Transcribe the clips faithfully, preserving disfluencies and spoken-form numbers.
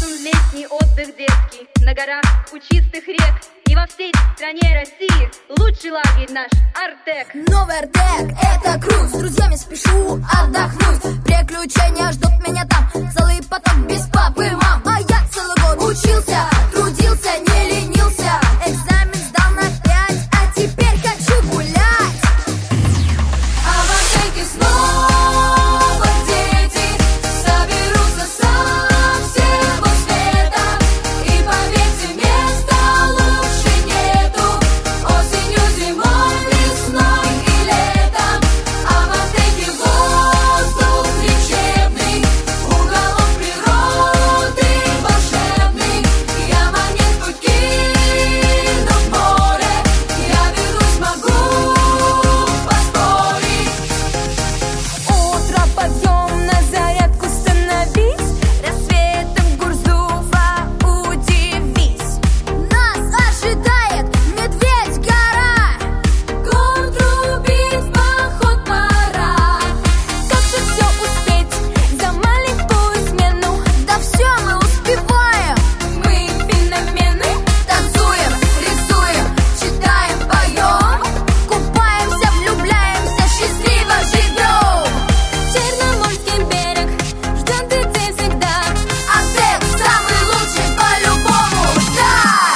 Нужен летний отдых детский на горах у чистых рек. И во всей стране России лучший лагерь наш Артек. Новый Артек — это круз. С друзьями спешу отдохнуть. Приключения ждут меня там. Целый поток без папы и мам. А я целый год учился, трудился, не ленился. Экзамен сдал на пять, а теперь хочу гулять. А в Артеке снова дети соберутся со всего света. И поверьте, места лучше нету. Осенью, зимой, весной и летом. А в Артеке воздух лечебный, уголок природы волшебный. Я монетку кину в море, я вернусь, могу поспорить. Утро подъем, на зарядку становись. Рассветом Гурзуфа удивись. Нас ожидает Медведь-гора. Гор трубит, в поход пора. Как же все успеть за маленькую смену? Да все мы успеваем. Мы феномены. Танцуем, рисуем, читаем, поем. Купаемся, влюбляемся, счастливо живем. Черноморский берег ждет детей всегда. Артек самый лучший по-любому, да!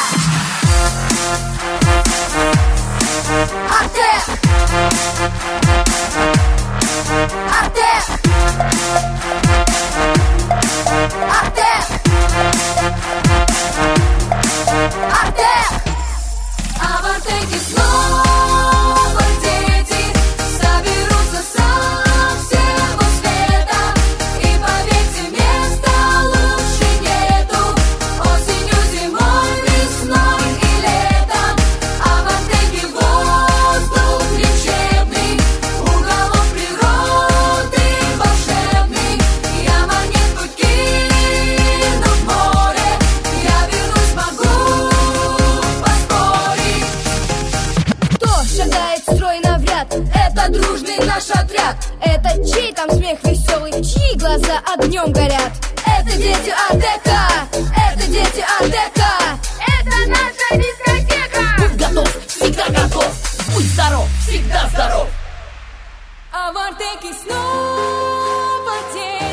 Артек! Артек! Артек! Артек! А в Артеке снова дети соберутся со всего света. И поверьте, места лучше нету. Осенью, зимой, весной и летом. А в Артеке воздух лечебный, уголок природы волшебный. Я монетку кину в море, я вернусь, могу поспорить. Кто шагает стройно в ряд? Это дружный наш отряд. Это чей там смех веселый, чьи глаза огнем горят? Это дети Артека, это дети Артека. Это наша дискотека. Будь готов, всегда готов. Будь здоров, всегда здоров. А в Артеке снова день.